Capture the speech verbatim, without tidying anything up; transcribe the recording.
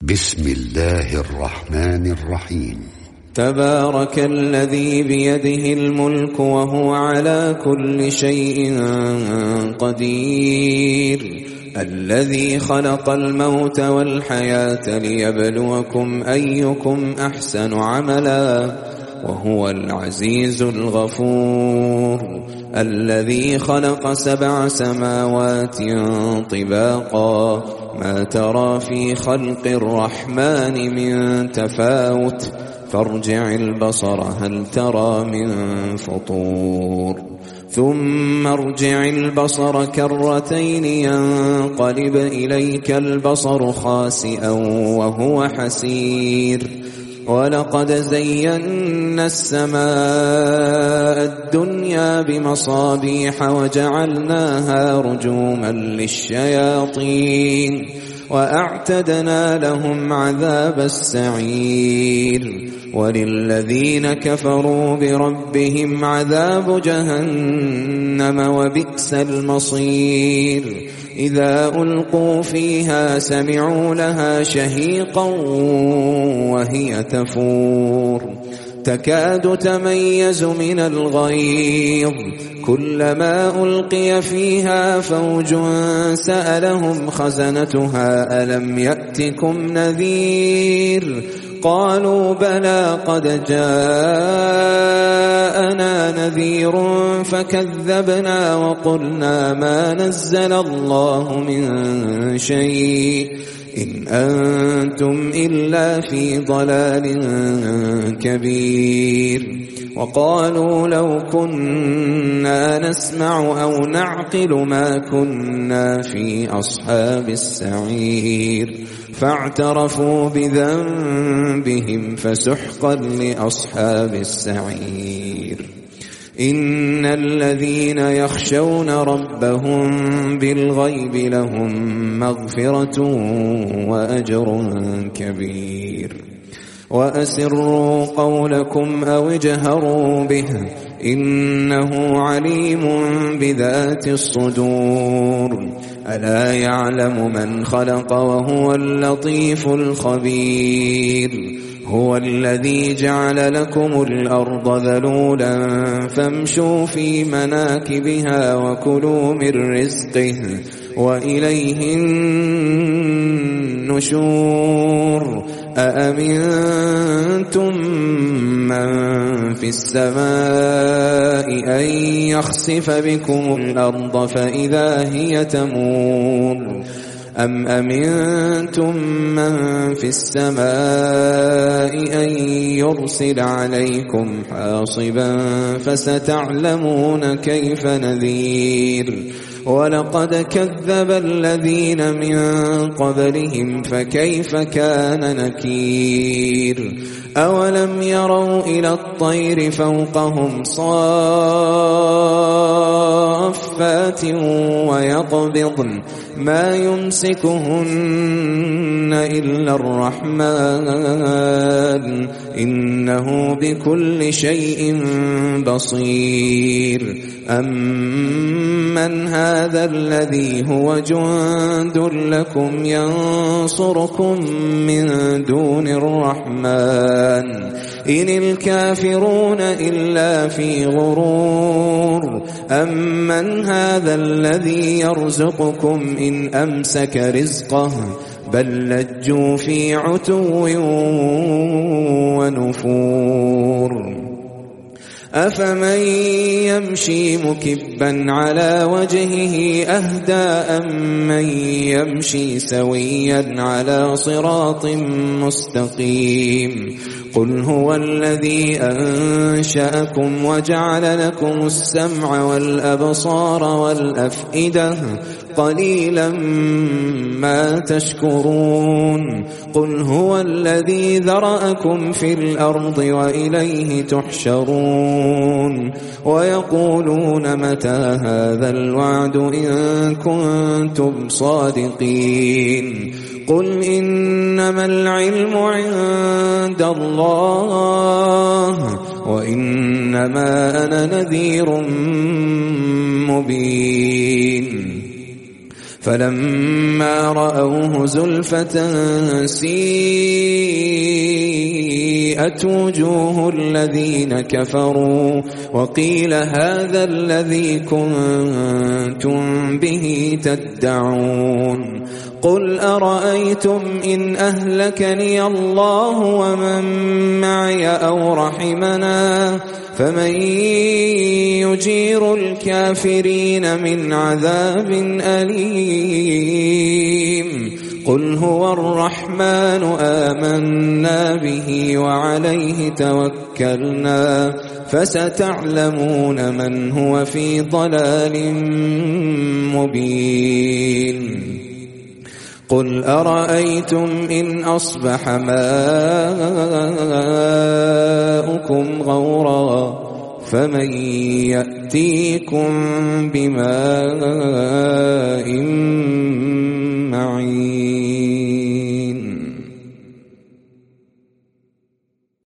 بسم الله الرحمن الرحيم. تبارك الذي بيده الملك وهو على كل شيء قدير، الذي خلق الموت والحياة ليبلوكم أيكم أحسن عملا وهو العزيز الغفور، الذي خلق سبع سماوات طباقا ما ترى في خلق الرحمن من تفاوت فارجع البصر هل ترى من فطور، ثم ارجع البصر كرتين ينقلب إليك البصر خاسئا وهو حسير، ولقد زينا السماء الدنيا بمصابيح وجعلناها رجوما للشياطين وأعتدنا لهم عذاب السعير، وللذين كفروا بربهم عذاب جهنم وبئس المصير، إذا ألقوا فيها سمعوا لها شهيقا وهي تفور تكاد تميز من الغيظ، كلما ألقي فيها فوج سألهم خزنتها ألم يأتكم نذير، قالوا بلى قد جاءنا نذير فكذبنا وقلنا ما نزل الله من شيء إن أنتم إلا في ضلال كبير، وقالوا لو كنا نسمع أو نعقل ما كنا في أصحاب السعير، فاعترفوا بذنبهم فسحقا لأصحاب السعير. إن الذين يخشون ربهم بالغيب لهم مغفرة وأجر كبير، وأسروا قولكم أو اجهروا به إنه عليم بذات الصدور، ألا يعلم من خلق وهو اللطيف الخبير، هو الذي جعل لكم الأرض ذلولا فامشوا في مناكبها وكلوا من رزقه وإليه النشور، أأمنتم من في السماء أن يخسف بكم الأرض فإذا هي تمور، أم أمنتم من في السماء أن يرسل عليكم حاصبا فستعلمون كيف نذير، ولقد كذب الذين من قبلهم فكيف كان نكير، أولم يروا إلى الطير فوقهم صافات ويقبضن ما يمسكهن إلا الرحمن إنه بكل شيء بصير، أمن هذا الذي هو جند لكم ينصركم من دون الرحمن إن الكافرون إلا في غرور، أمن هذا الذي يرزقكم إن أمسك رزقه بل لجوا في عتو ونفور، أفمن يمشي مكبا على وجهه أهدى أمن يمشي سويا على صراط مستقيم، قل هو الذي أنشأكم وجعل لكم السمع والأبصار والأفئدة قليلا ما تشكرون، قل هو الذي ذرأكم في الأرض وإليه تحشرون، ويقولون متى هذا الوعد إن كنتم صادقين، قل إنما العلم عند الله وإنما أنا نذير مبين، فلما رأوه زلفة سيئت وجوه الذين كفروا وقيل هذا الذي كنتم به تدعون قل أرأيتم إن أهلكني الله ومن معي أو رحمنا فمن يجير الكافرين من عذاب أليم قل هو الرحمن آمنا به وعليه توكلنا فستعلمون من هو في ضلال مبين قل أرأيتم إن أصبح ماؤكم غورا فمن يأتيكم بماء معين